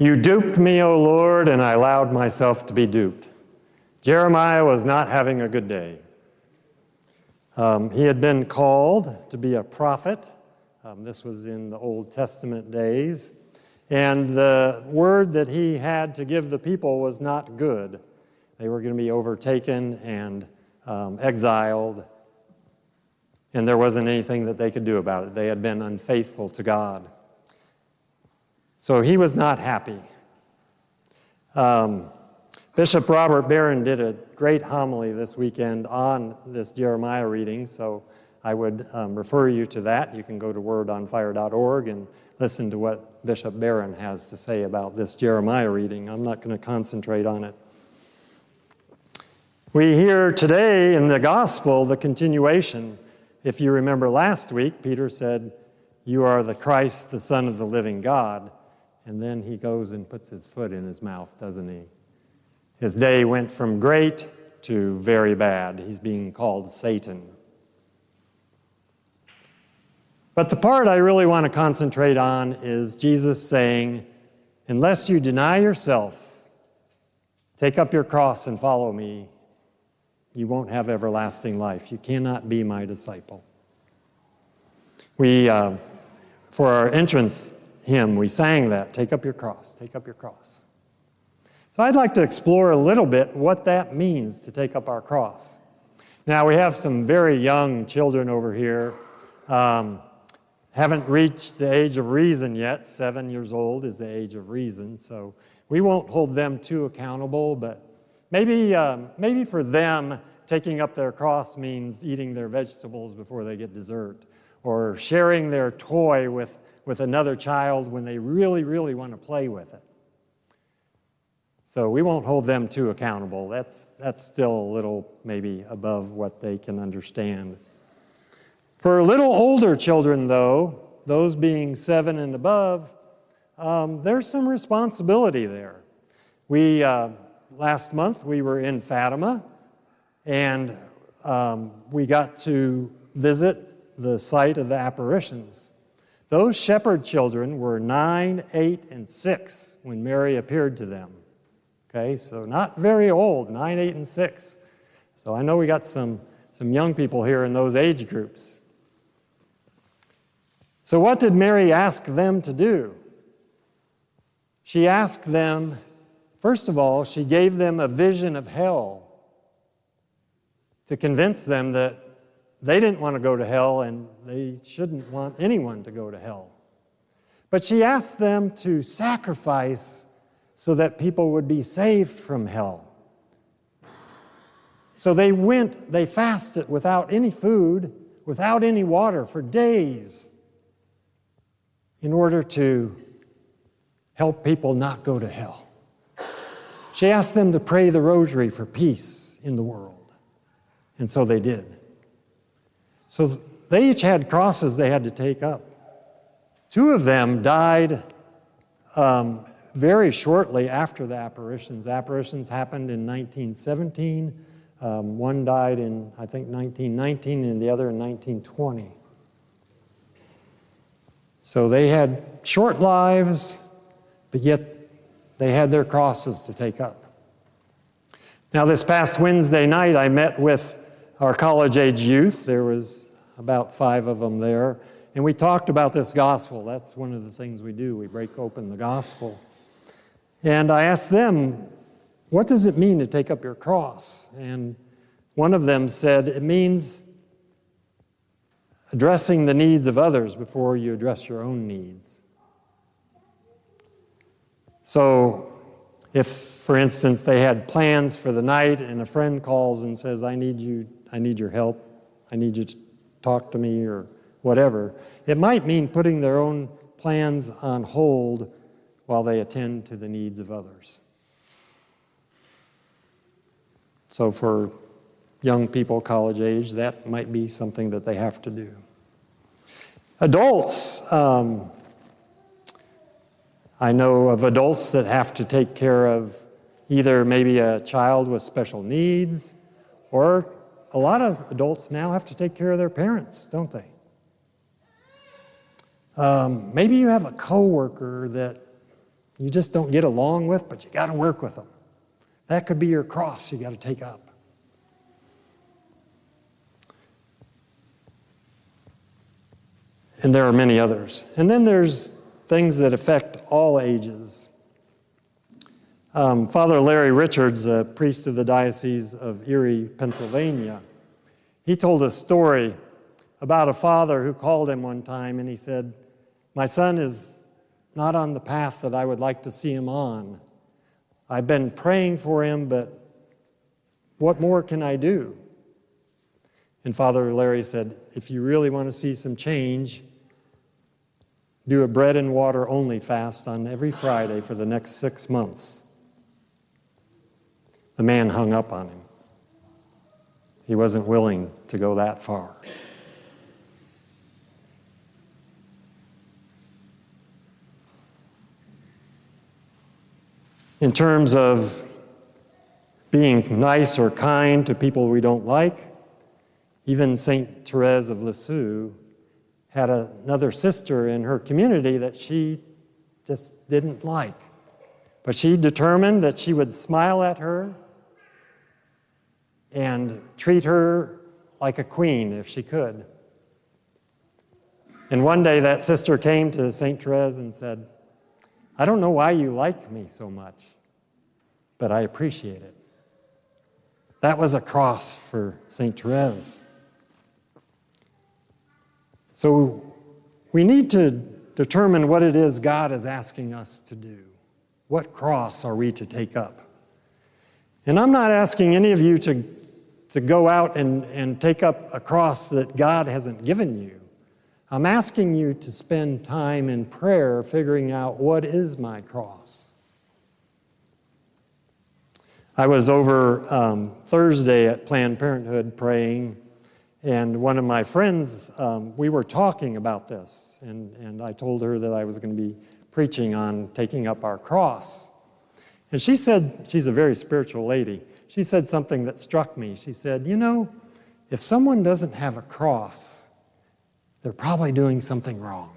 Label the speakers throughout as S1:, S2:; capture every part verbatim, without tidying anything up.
S1: You duped me, O Lord, and I allowed myself to be duped. Jeremiah was not having a good day. Um, he had been called to be a prophet. Um, this was in the Old Testament days. And the word that he had to give the people was not good. They were going to be overtaken and um, exiled. And there wasn't anything that they could do about it. They had been unfaithful to God. So he was not happy. Um, Bishop Robert Barron did a great homily this weekend on this Jeremiah reading, so I would um, refer you to that. You can go to word on fire dot org and listen to what Bishop Barron has to say about this Jeremiah reading. I'm not going to concentrate on it. We hear today in the gospel the continuation. If you remember last week, Peter said, "You are the Christ, the Son of the living God." And then he goes and puts his foot in his mouth, doesn't he? His day went from great to very bad. He's being called Satan. But the part I really want to concentrate on is Jesus saying, unless you deny yourself, take up your cross and follow me, you won't have everlasting life. You cannot be my disciple. We, uh, for our entrance hymn, we sang that, take up your cross, take up your cross. So I'd like to explore a little bit what that means to take up our cross. Now, we have some very young children over here, um, haven't reached the age of reason yet. Seven years old is the age of reason, so we won't hold them too accountable, but maybe, um, maybe for them, taking up their cross means eating their vegetables before they get dessert, or sharing their toy with, with another child when they really, really want to play with it. So we won't hold them too accountable. That's, that's still a little maybe above what they can understand. For little older children, though, those being seven and above, um, there's some responsibility there. We, uh, last month, we were in Fatima, and um, we got to visit the site of the apparitions. Those shepherd children were nine, eight, and six when Mary appeared to them. Okay, so not very old, nine, eight, and six. So I know we got some, some young people here in those age groups. So what did Mary ask them to do? She asked them, first of all, she gave them a vision of hell to convince them that they didn't want to go to hell and they shouldn't want anyone to go to hell. But she asked them to sacrifice so that people would be saved from hell. So they went, they fasted without any food, without any water for days in order to help people not go to hell. She asked them to pray the rosary for peace in the world, and so they did. So they each had crosses they had to take up. Two of them died um, very shortly after the apparitions. Apparitions happened in nineteen seventeen. Um, one died in, I think, nineteen nineteen, and the other in nineteen twenty. So they had short lives, but yet they had their crosses to take up. Now, this past Wednesday night, I met with our college-age youth. There was about five of them there, and we talked about this gospel. That's one of the things we do. We break open the gospel. And I asked them, what does it mean to take up your cross? And one of them said, it means addressing the needs of others before you address your own needs. So if, for instance, they had plans for the night and a friend calls and says, I need you, I need your help, I need you to talk to me or whatever, it might mean putting their own plans on hold while they attend to the needs of others. So for young people, college age, that might be something that they have to do. Adults, um, I know of adults that have to take care of either maybe a child with special needs, or a lot of adults now have to take care of their parents, don't they? Um, maybe you have a coworker that you just don't get along with, but you got to work with them. That could be your cross you got to take up. And there are many others. And then there's things that affect all ages. Um, Father Larry Richards, a priest of the Diocese of Erie, Pennsylvania, he told a story about a father who called him one time and he said, "My son is not on the path that I would like to see him on. I've been praying for him, but what more can I do?" And Father Larry said, "If you really want to see some change, do a bread and water only fast on every Friday for the next six months. The man hung up on him. He wasn't willing to go that far. In terms of being nice or kind to people we don't like, even Saint Therese of Lisieux had another sister in her community that she just didn't like. But she determined that she would smile at her and treat her like a queen if she could. And one day that sister came to Saint Therese and said, "I don't know why you like me so much, but I appreciate it." That was a cross for Saint Therese. So we need to determine what it is God is asking us to do. What cross are we to take up? And I'm not asking any of you to, to go out and, and take up a cross that God hasn't given you. I'm asking you to spend time in prayer figuring out what is my cross. I was over um, Thursday at Planned Parenthood praying, and one of my friends, um, we were talking about this, and, and I told her that I was going to be preaching on taking up our cross. And she said, she's a very spiritual lady, she said something that struck me. She said, "You know, if someone doesn't have a cross, they're probably doing something wrong."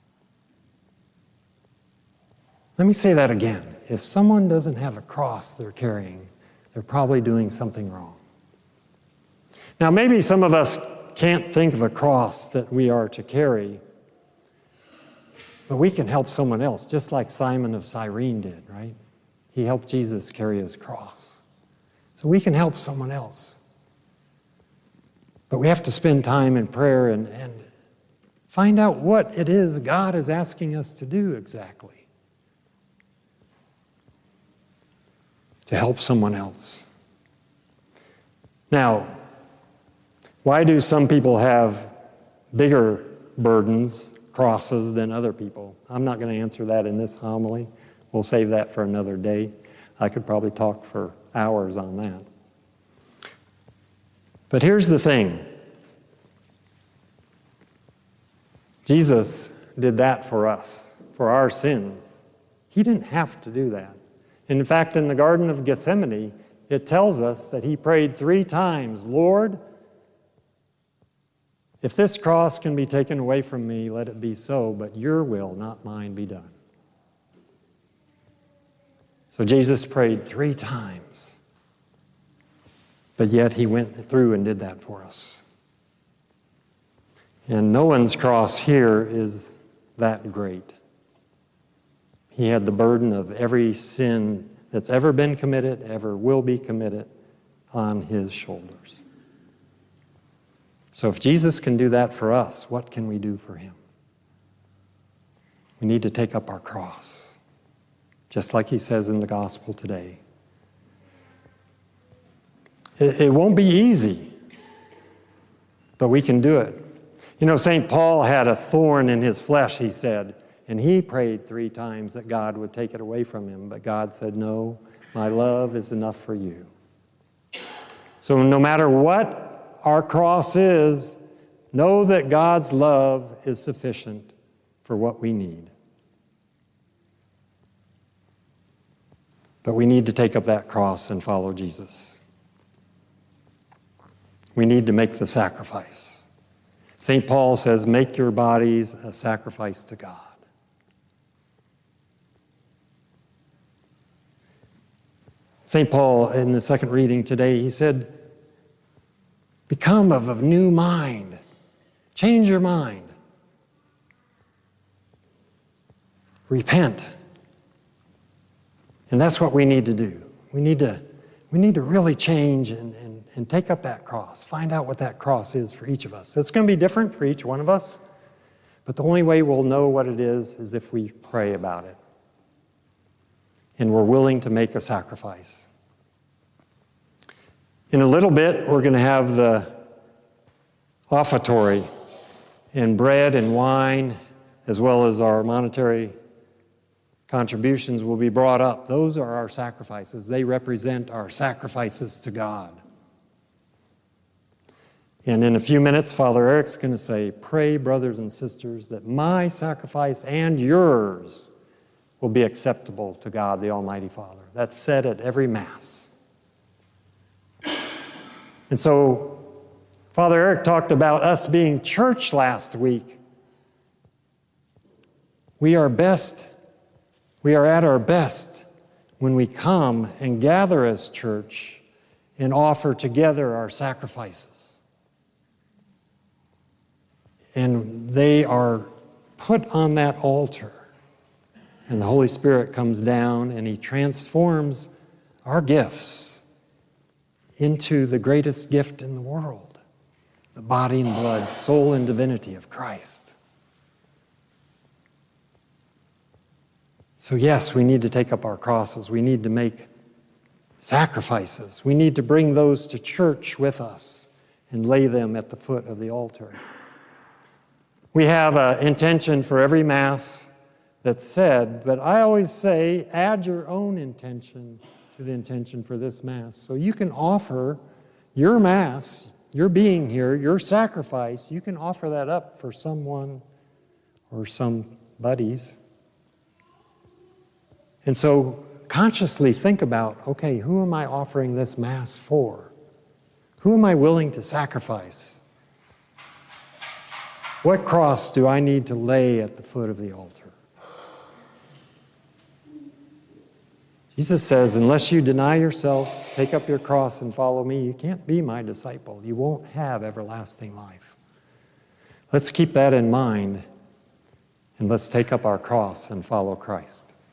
S1: Let me say that again. If someone doesn't have a cross they're carrying, they're probably doing something wrong. Now, maybe some of us can't think of a cross that we are to carry, but we can help someone else, just like Simon of Cyrene did, right? He helped Jesus carry his cross. So we can help someone else. But we have to spend time in prayer and, and find out what it is God is asking us to do exactly to help someone else. Now, why do some people have bigger burdens, crosses, than other people? I'm not going to answer that in this homily. We'll save that for another day. I could probably talk for hours on that. But here's the thing. Jesus did that for us, for our sins. He didn't have to do that. In fact, in the Garden of Gethsemane, it tells us that he prayed three times, "Lord, if this cross can be taken away from me, let it be so, but your will, not mine, be done." So Jesus prayed three times, but yet he went through and did that for us. And no one's cross here is that great. He had the burden of every sin that's ever been committed, ever will be committed, on his shoulders. So if Jesus can do that for us, what can we do for him? We need to take up our cross, just like he says in the gospel today. It, it won't be easy, but we can do it. You know, Saint Paul had a thorn in his flesh, he said, and he prayed three times that God would take it away from him, but God said, "No, my love is enough for you." So no matter what our cross is, know that God's love is sufficient for what we need. But we need to take up that cross and follow Jesus. We need to make the sacrifice. Saint Paul says, "Make your bodies a sacrifice to God." Saint Paul, in the second reading today, he said, become of a new mind. Change your mind. Repent. And that's what we need to do. We need to, we need to really change and, and, and take up that cross. Find out what that cross is for each of us. It's going to be different for each one of us, but the only way we'll know what it is is if we pray about it. And we're willing to make a sacrifice. In a little bit, we're going to have the offertory, and bread and wine, as well as our monetary contributions, will be brought up. Those are our sacrifices. They represent our sacrifices to God. And in a few minutes, Father Eric's going to say, pray, brothers and sisters, that my sacrifice and yours will be acceptable to God, the Almighty Father. That's said at every Mass. And so, Father Eric talked about us being church last week. We are best, we are at our best when we come and gather as church and offer together our sacrifices. And they are put on that altar. And the Holy Spirit comes down and He transforms our gifts into the greatest gift in the world, the body and blood, soul and divinity of Christ. So yes, we need to take up our crosses. We need to make sacrifices. We need to bring those to church with us and lay them at the foot of the altar. We have an intention for every Mass that's said, but I always say, add your own intention to the intention for this Mass. So you can offer your Mass, your being here, your sacrifice, you can offer that up for someone or some buddies. And so consciously think about, okay, who am I offering this Mass for? Who am I willing to sacrifice? What cross do I need to lay at the foot of the altar? Jesus says, unless you deny yourself, take up your cross and follow me, you can't be my disciple. You won't have everlasting life. Let's keep that in mind, and let's take up our cross and follow Christ.